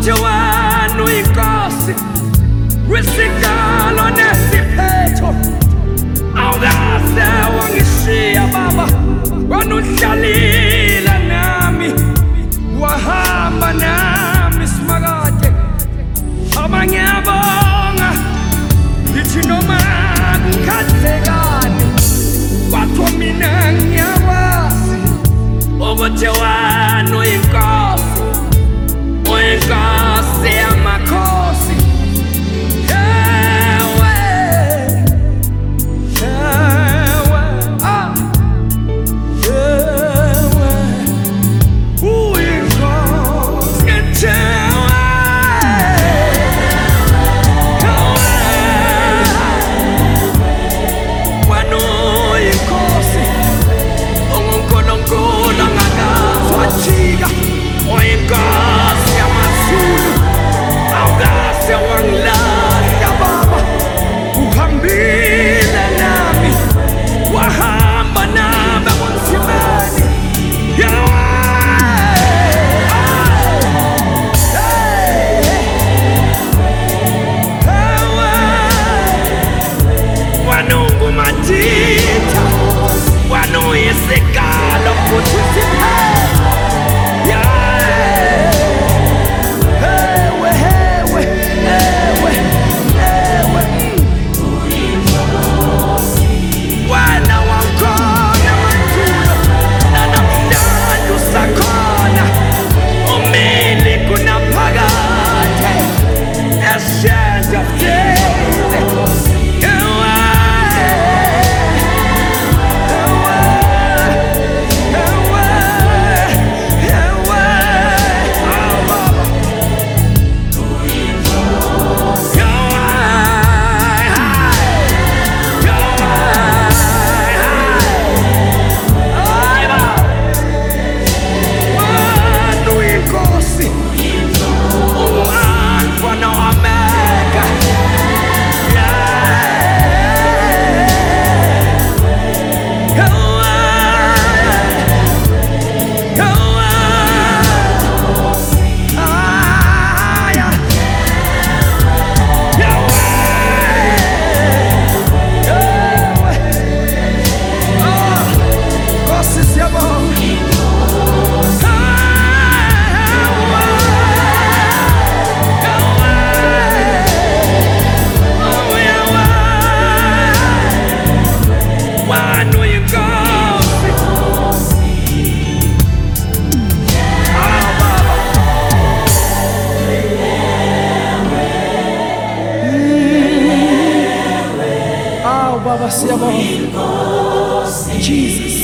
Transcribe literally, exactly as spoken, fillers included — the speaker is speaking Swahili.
ukuthi wena uyinkosi wisikalo nesiphetho awukaze wangishiya baba wena uhlalile nami wahamba nami simakade abanye abonga lithi noma kungazekani kwathiwa mina ngiyakwazi ukuthi wena uyinkosi uyinkosi yamakhosi ewe ewe ah ewe uyinkosi ethewe wena uyinkosi ungunkulunkulu angakazwajika uyinkosi yamazulu awukaze wangilahla baba uhambile nami wahamba nami ebunzimeni yawe wena ungumatitha wena uyisikalo futhi usiphetho Baba, siyabonga Jesus.